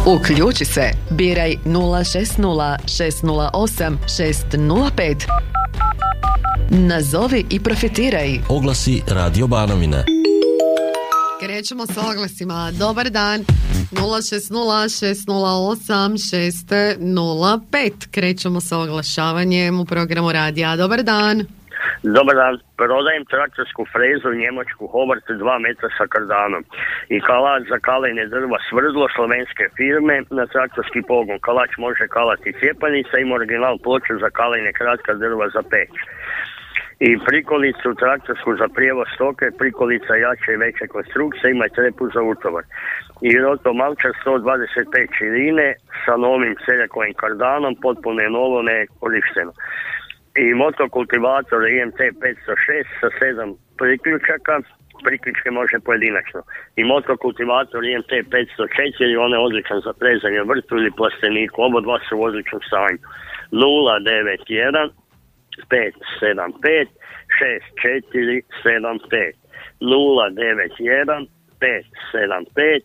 Uključi se. Biraj 060 608 605. Nazovi i profitiraj. Oglasi Radio Banovine. Krećemo s oglasima. Dobar dan. 060 608 605. Krećemo sa oglašavanjem u programu radija. Dobar dan. Dobar dan, prodajem traktorsku frezu njemačku Hobart 2 metra sa kardanom i kalač za kalanje drva Svrdlo slovenske firme na traktorski pogon. Kalač može kalati cjepanica, ima original ploču za kalanje kratka drva za peć. I prikolicu traktorsku za prijevoz stoke, prikolica jače i veće konstrukcije, ima i trepu za utovar. I roto malčar 125 širine sa novim seljakovim kardanom, potpuno je novo, ne korišteno. I motokultivator IMT 506 sa 7 priključaka, priključke može pojedinačno. I motokultivator IMT 504, on je odličan za prezanje vrtu ili plasteniku, oba dva su u odličnom stanju. 091 575 6475 091 575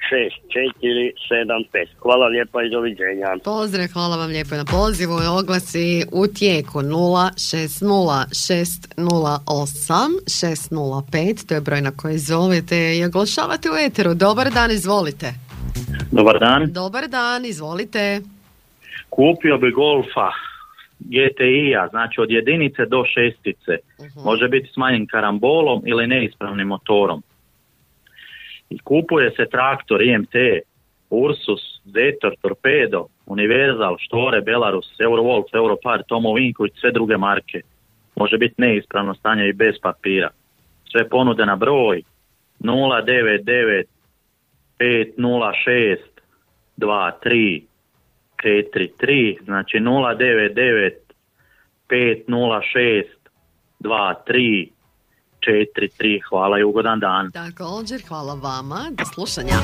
6475. Hvala lijepa i doviđenja. Pozdrav, hvala vam lijepo na pozivu. Oglasi u tijeku 060 608 605. To je broj na koji zovete i oglašavate u eteru. Dobar dan, izvolite. Dobar dan. Dobar dan, izvolite. Kupio bi Golfa GTI-a, znači od jedinice do šestice. Može biti smanjen karambolom ili neispravnim motorom. I kupuje se traktor IMT, Ursus, Zetor, Torpedo, Universal, Štore, Belarus, Eurowolf, Europar, Tomo Vinković, sve druge marke. Može biti neispravno stanje i bez papira. Sve ponude na broj 099 506 23 43, znači 099 506 23 43. Hvala i ugodan dan. Također, hvala vama. Do slušanja.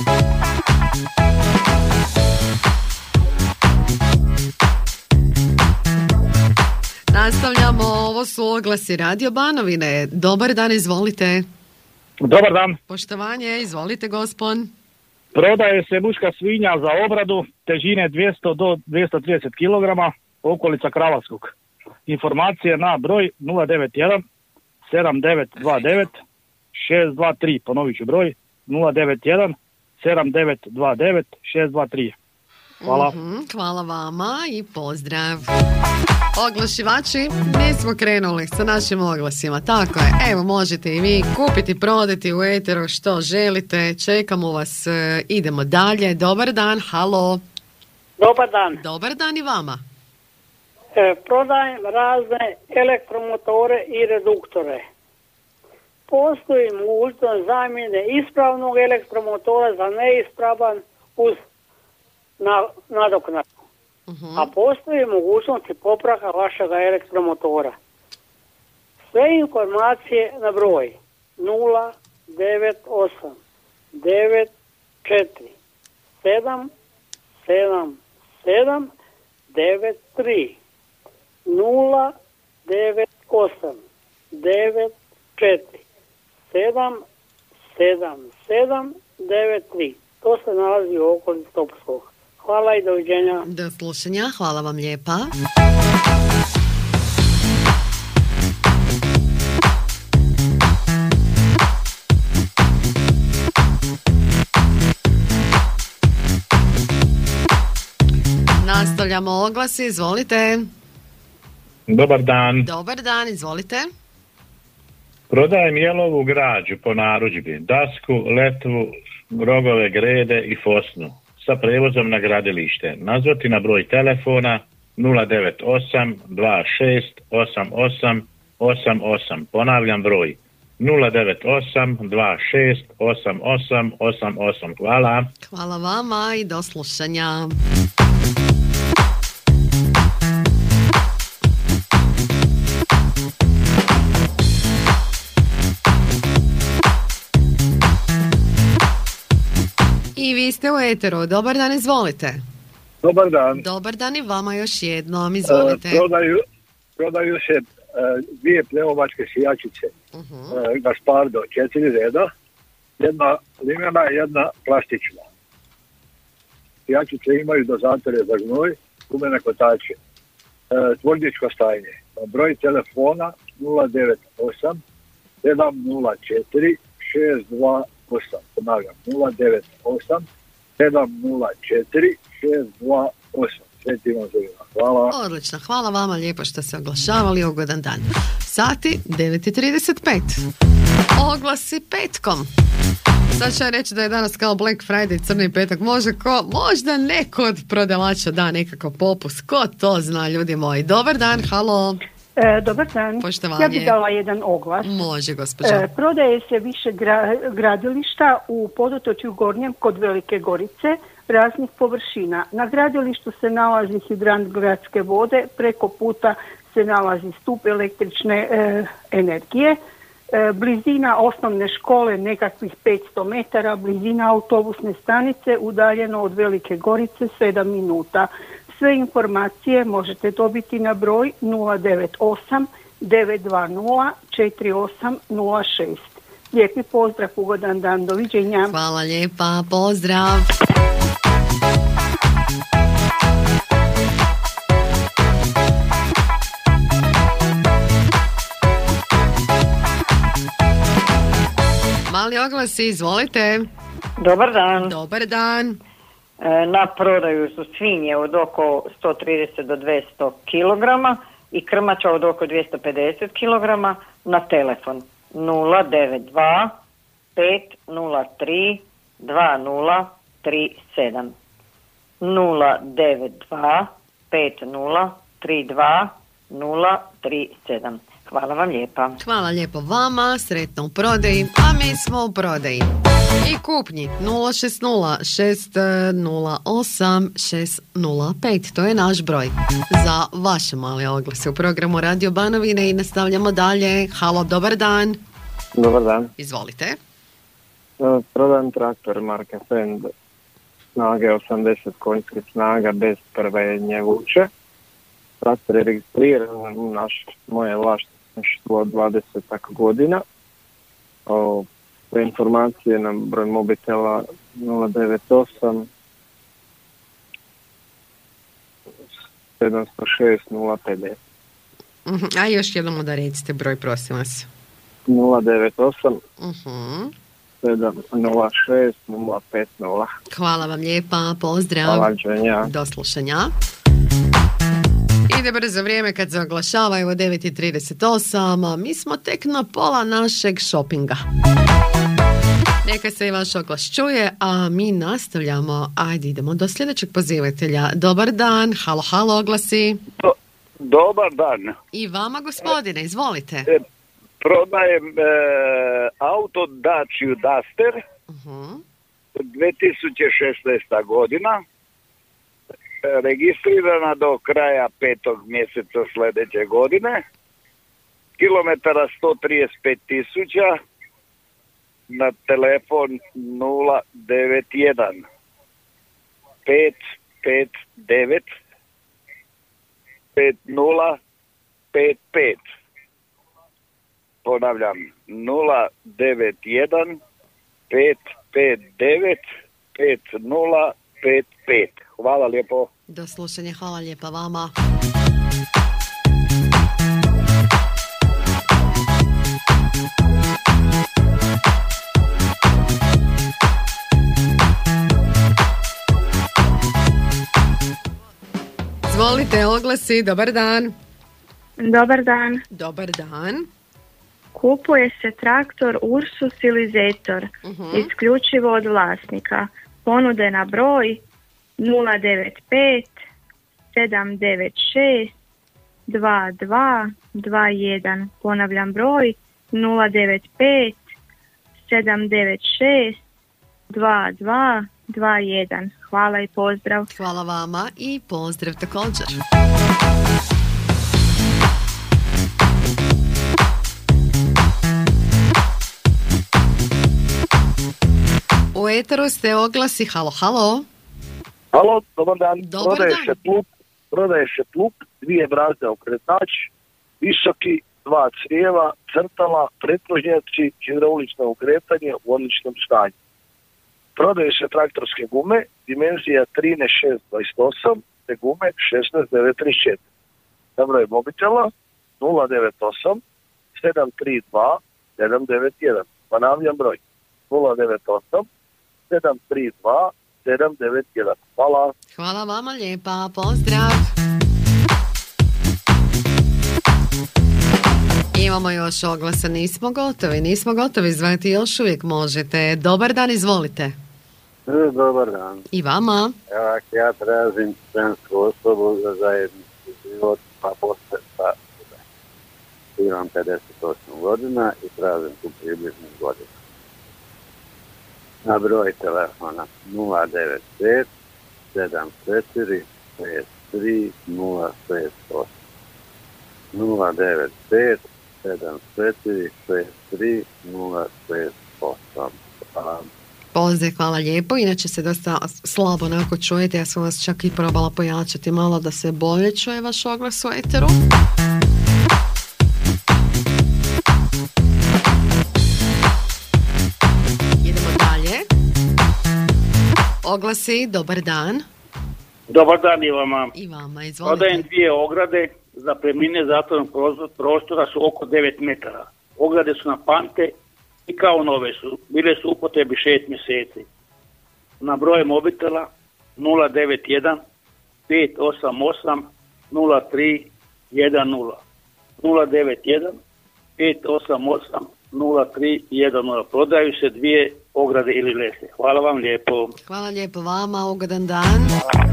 Nastavljamo, ovo su oglasi Radio Banovine. Dobar dan, izvolite. Dobar dan. Poštovanje, izvolite gospon. Prodaje se muška svinja za obradu, težine 200 do 230 kg, okolica Kravarskog. Informacije na broj 091 7929 623, ponovit ću broj 091 7929 623. Hvala. Hvala vama i pozdrav. Oglašivači, mi smo krenuli sa našim oglasima, tako je. Evo, možete i vi kupiti, prodati u eteru što želite. Čekamo vas, idemo dalje. Dobar dan, halo. Dobar dan. Dobar dan i vama. Prodajem razne elektromotore i reduktore. Postoji mogućnost zamjene ispravnog elektromotora za neispravan uz nadoknadu. A postoji mogućnost popravka vašega elektromotora. Sve informacije na broj 098 94 7 7 7 93 098 94 7 7 7 93. To se nalazi u okolici Topovskog. Hvala i doviđenja. Do slušanja, hvala vam lijepa. Nastavljamo oglasi, izvolite. Dobar dan. Dobar dan, izvolite. Prodajem jelovu građu po narudžbi, dasku, letvu, rogove, grede i fosnu sa prevozom na gradilište. Nazvati na broj telefona 098 26 88 88. Ponavljam broj 098 26 88 88. Hvala. Hvala vama i do slušanja. I vi ste u eteru. Dobar dan, izvolite. Dobar dan. Dobar dan i vama još jednom, izvolite. Prodaju se dvije pneumatske sijačice. Gaspardo, 4 reda. Jedna limena, jedna plastična. Sijačice imaju dozatore za gnoj, gumene kotače. Tvorničko stajanje. Broj telefona 098 704 628. Ponavljam, 098 704 628. Sve ti vam zovima. Hvala. Odlično, hvala vama lijepo što ste oglašavali. Ugodan dan. Sati 9:35. Oglasi petkom. Sad ću ja reći da je danas kao Black Friday, crni petak. Možda neko od prodavača da nekako popust. Ko to zna, ljudi moji. Dobar dan, halo. Dobar dan. Poštovanje. Ja bih dala jedan oglas. Može, gospođa. Prodaje se više gradilišta u Podotočju Gornjem kod Velike Gorice raznih površina. Na gradilištu se nalazi hidrant gradske vode, preko puta se nalazi stup električne energije, blizina osnovne škole nekakvih 500 metara, blizina autobusne stanice, udaljeno od Velike Gorice 7 minuta. Sve informacije možete dobiti na broj 098 920 4806. Lijepi pozdrav, ugodan dan, doviđenja. Hvala lijepa, pozdrav. Mali oglasi, izvolite. Dobar dan. Dobar dan. Na prodaju su svinje od oko 130 do 200 kg i krmača od oko 250 kg na telefon 092 503 2037. 092 5032 037. Hvala vam lijepa. Hvala lijepo vama, sretno u prodaji, a mi smo u prodaji. I kupnji 060 608 605, to je naš broj za vaše male oglase u programu Radio Banovine i nastavljamo dalje. Halo, dobar dan. Dobar dan. Izvolite. Prodajem traktor marke Fend, snage 80 konjskih snaga bez prve njevuće. Traktor je registriran na moje vlasništvo od 20 godina. Sve informacije na broj mobitela 098 706 050. A još jednom da recite broj, prosim vas. 098 706 050. Hvala vam lijepa, pozdrav. Hvala, do slušanja. Ide brzo vrijeme kad se oglašava, evo 9:38, mi smo tek na pola našeg šopinga. Neka se i vaš oglas čuje, a mi nastavljamo. Ajde, idemo do sljedećeg pozivatelja. Dobar dan, halo, halo, oglasi. Dobar dan. I vama, gospodine, izvolite. Prodajem auto Dacia Duster, 2016. godina, registrirana do kraja 5. mjeseca sljedeće godine, kilometara 135.000, na telefon 091 559 5055. Ponavljam, 091 559 5055. Hvala lijepo. Do slušanja, hvala lijepa vama. Izvolite, oglasi, dobar dan. Dobar dan. Dobar dan. Kupuje se traktor Ursus ili Zetor, isključivo od vlasnika. Ponude na broj 095 796 2221. Ponavljam broj 095 796 2221. Hvala i pozdrav. Hvala vama i pozdrav također. U eteru ste oglasi, halo, halo. Halo, dobar dan. Dobar Prodaje se plug, 2 brazde okretač, visoki, 2 crijeva, crtala, pretvožnjaci, hidraulično okretanje u odličnom stanju. Prodaju se traktorske gume, dimenzija 13.628, te gume 16.934. Na broj mobitela 098 732 791. Ponavljam broj 098 732 791. Hvala. Hvala vama lijepa, pozdrav. Imamo još oglasa, nismo gotovi, zvati još uvijek možete. Dobar dan, izvolite. Dobar dan. I vama. Evo, ja tražim žensku osobu za zajednički život, pa posle sa imam 58 godina i tražim tu približnih godina. Na broj telefona 095 74 63 068 095 74 63 068. Hvala. Pozdrav, hvala lijepo. Inače se dosta slabo onako čujete. Ja sam vas čak i probala pojačati malo da se bolje čuje vaš oglas u eteru. Idemo dalje. Oglasi, dobar dan. Dobar dan i vama. I vama, izvolite. Prodajem 2 ograde, zapremnine zatvorenog prostora su oko 9 metara. Ograde su na pante i kao nove su. Bile su u upotrebi 6 mjeseci. Na broj mobitela 091 588 03 10 091 588 03 10. Prodaju se 2 ograde ili lese. Hvala vam lijepo. Hvala lijepo vama, ugodan dan.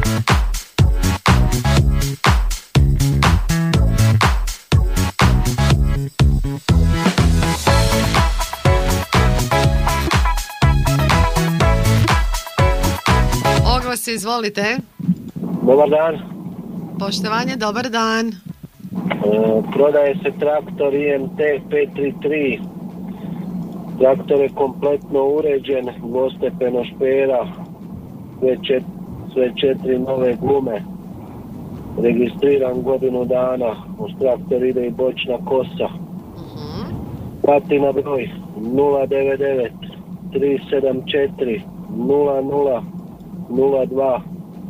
Oglasi, izvolite. Dobar dan. Poštovanje, dobar dan. Prodaje se traktor IMT 533. Traktor je kompletno uređen, dvostepeno špera, sve 4 nove gume. Registriran godinu dana, uz traktor ide i bočna kosa. Plati na broj 099 374 00 02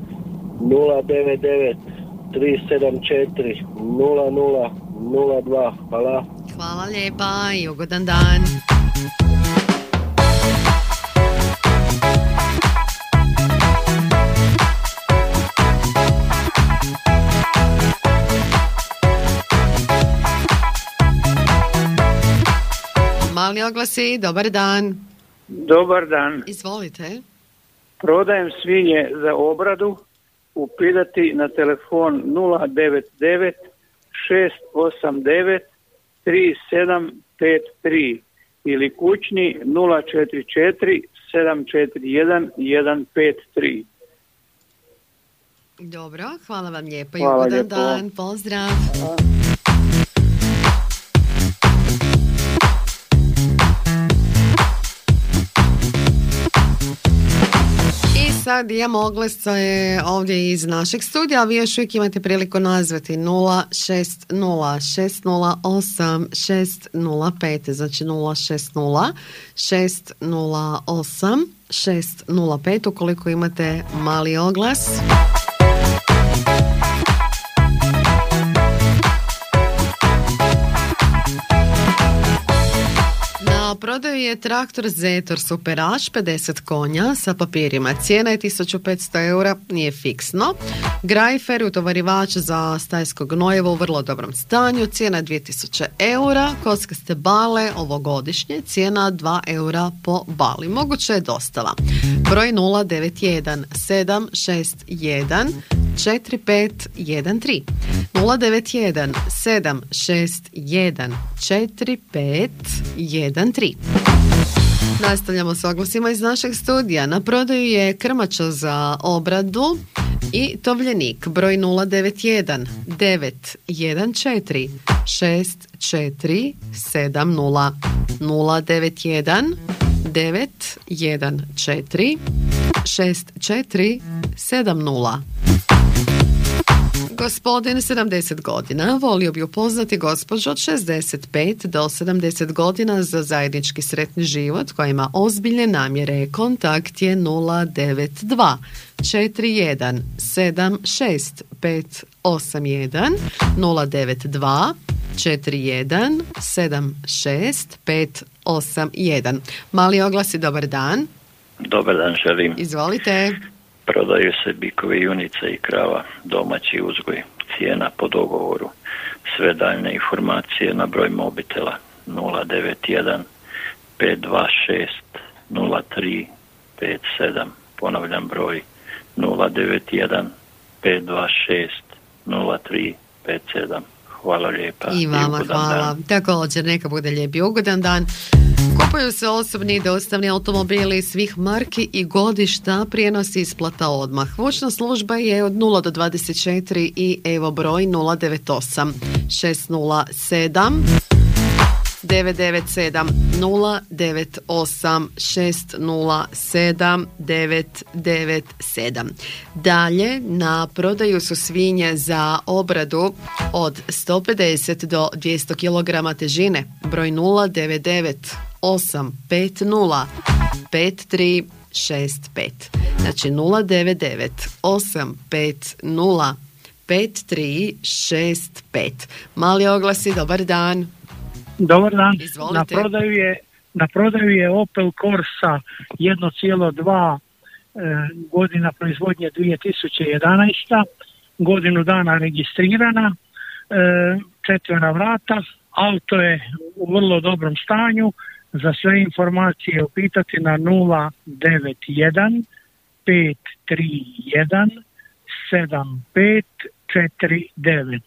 099 374 00 02. Hvala. Hvala lijepa i ugodan dan. Mali oglasi, dobar dan. Dobar dan. Izvolite. Prodajem svinje za obradu, upitati na telefon 099 689 3753 ili kućni 044 741 153. Dobro, hvala vam lijepo i Hvala ugodan lijepo. dan. Pozdrav. I sad imamo oglase ovdje iz našeg studija, a vi još uvijek imate priliku nazvati 060 608 605, znači 060 608 605 ukoliko imate mali oglas. Na prodaju je traktor Zetor Superaž 50 konja sa papirima. Cijena je 1500 eura, nije fiksno. Grajfer, utovarivač za stajsko gnojevo u vrlo dobrom stanju, cijena je 2000 eura. Kockaste bale ovogodišnje, cijena 2 eura po bali. Moguće je dostava. Broj 091 761 4513 091 761 4513. Nastavljamo s oglasima iz našeg studija. Na prodaju je krmača za obradu i tovljenik. Broj 091 914 6470 091 914 6470. Gospodin 70 godina volio bi upoznati gospođu od 65 do 70 godina za zajednički sretni život koja ima ozbiljne namjere. Kontakt je 092 41 76 581 092 41 76 581. Mali oglasi, dobar dan. Dobar dan, želim. Izvolite. Prodaju se bikovi, junice i krava, domaći uzgoj, cijena po dogovoru. Sve daljne informacije na broj mobitela 091 526 03 57. Ponavljam broj 091 526 03 57. Hvala lijepa. I vama hvala. Također, neka bude lijep i ugodan dan. Kupuju se osobni i dostavni automobili svih marki i godišta, prijenos isplata odmah. Vučna služba je od 0 do 24 i evo broj 098 607 997 098 607 997. Dalje na prodaju su svinje za obradu od 150 do 200 kg težine. Broj 099 850 5365. Znači 099 850 5365. Mali oglasi, dobar dan. Dobar dan. Izvolite. Na prodaju je Opel Corsa 1,2 godina proizvodnje 2011. Godinu dana registrirana, 4 vrata, auto je u vrlo dobrom stanju. Za sve informacije upitati na 091 531 7549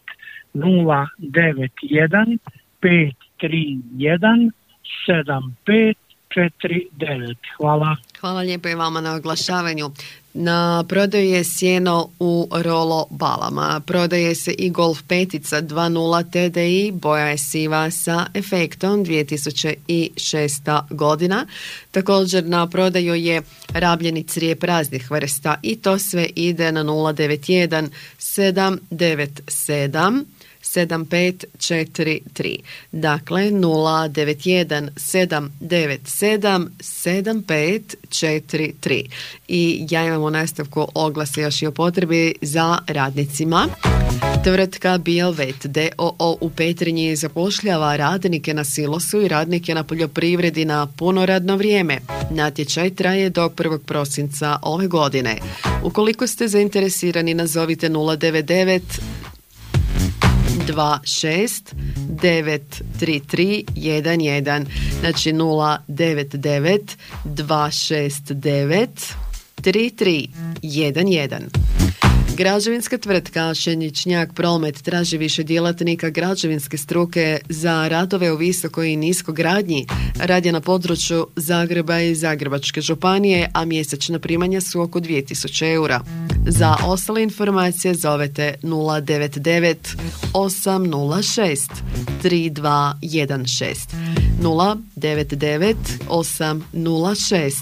091 531 7549. Hvala. Hvala lijepo i vama na oglašavanju. Na prodaju je sjeno u rolo balama. Prodaje se i Golf 5 2.0 TDI, boja je siva sa efektom, 2006. godina. Također na prodaju je rabljeni crijep raznih vrsta i to sve ide na 091 797 7543. Dakle 091 797 7543. I ja imam u nastavku oglase još i o potrebi za radnicima. Tvrtka Biovet d.o.o. u Petrinji zapošljava radnike na silosu i radnike na poljoprivredi na puno radno vrijeme. Natječaj traje do 1. prosinca ove godine. Ukoliko ste zainteresirani, nazovite 099 26 933 11. Znači 099 269 33 11. Građevinska tvrtka Šenjičnjak Promet traži više djelatnika građevinske struke za radove u visokoj i niskogradnji. Rad je na području Zagreba i Zagrebačke županije, a mjesečna primanja su oko 2000 eura. Za ostale informacije zovete 099 806 3216 099 806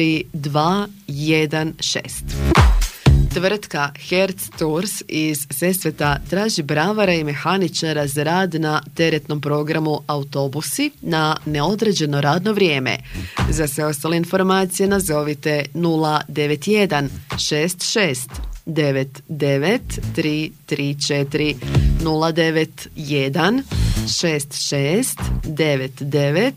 3216. Tvrtka Hertz Tours iz Sesveta traži bravara i mehaničara za rad na teretnom programu autobusi na neodređeno radno vrijeme. Za sve ostale informacije nazovite 091 66 99 334 091 66 99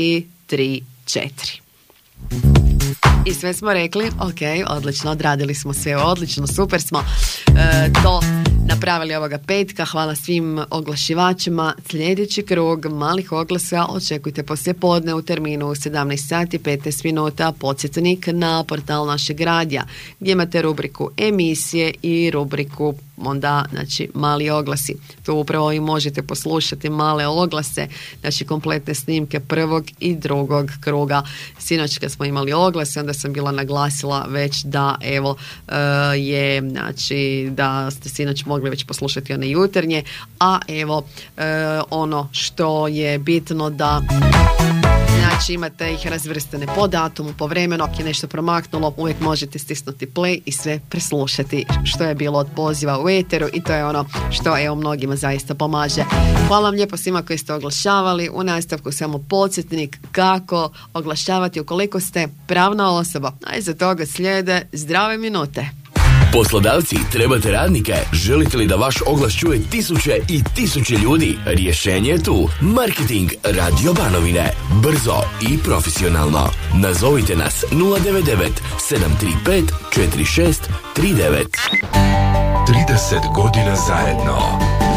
334. I sve smo rekli, ok, odlično, odradili smo sve, odlično, super smo to napravili ovoga petka. Hvala svim oglašivačima. Sljedeći krug malih oglasa očekujte poslijepodne u terminu 17 sati 15 minuta. Podsjetnik na portal našeg radija gdje imate rubriku emisije i rubriku onda, znači, mali oglasi. Tu upravo i možete poslušati male oglase, znači kompletne snimke prvog i drugog kruga. Sinoć kad smo imali oglase, onda sam bila naglasila već da evo je, znači, da ste sinoć mogli već poslušati one jutarnje, a evo ono što je bitno da Znači imate ih razvrstane po datumu, po vremenu, ako je nešto promaknulo, uvijek možete stisnuti play i sve preslušati što je bilo od poziva u eteru i to je ono što evo mnogima zaista pomaže. Hvala vam lijepo svima koji ste oglašavali. U nastavku samo podsjetnik kako oglašavati ukoliko ste pravna osoba, a iza toga slijede zdrave minute. Poslodavci, trebate radnike? Želite li da vaš oglas čuje tisuće i tisuće ljudi? Rješenje je tu. Marketing Radio Banovine. Brzo i profesionalno. Nazovite nas 099 735 4639. 30 godina zajedno.